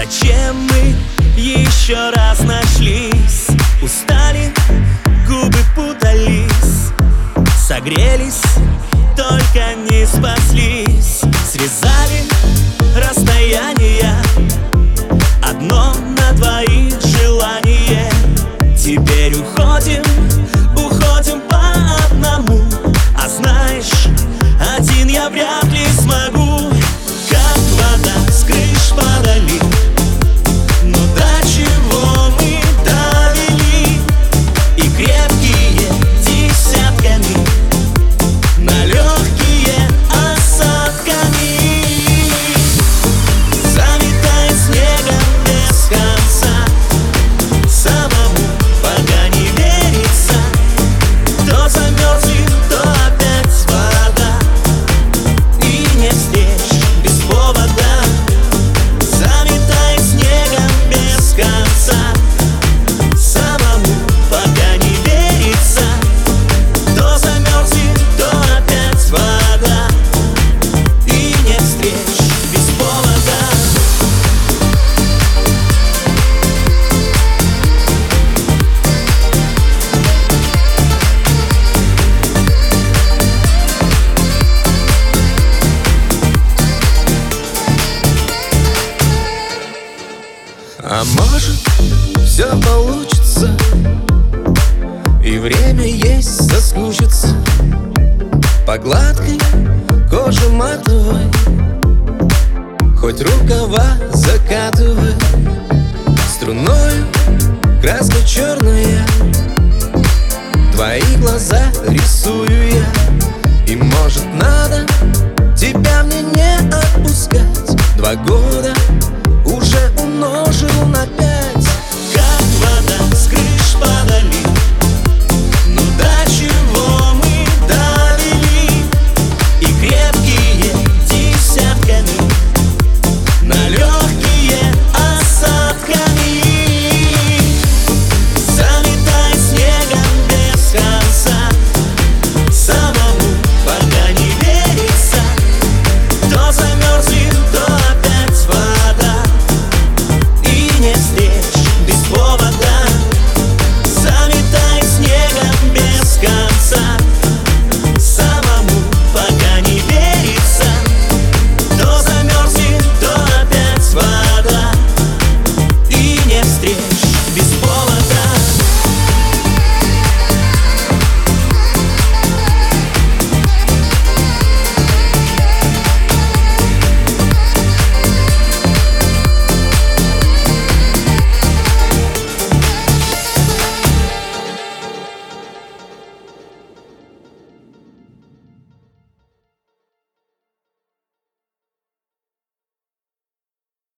Зачем мы еще раз нашлись? Устали, губы путались, согрелись, только не спаслись. Срезали расстояние, одно на двоих желание. Теперь уходим, уходим по одному. А знаешь, один я вряд ли смогу. Как вода с крыш падали, но до чего мы довели? И крепкие десятками, на легкие осадками. Заметая снегом без конца, самому пока не верится. То замерзли, то опять вода, и не встреч без повода. Заметая снегом без конца, самому пока не верится. То замерзли, то опять вода, и не встреч без повода. А может, все получится, и время есть соскучиться по гладкой коже матовой. Хоть рукава закатывай, струною краска черная, твои глаза рисую я.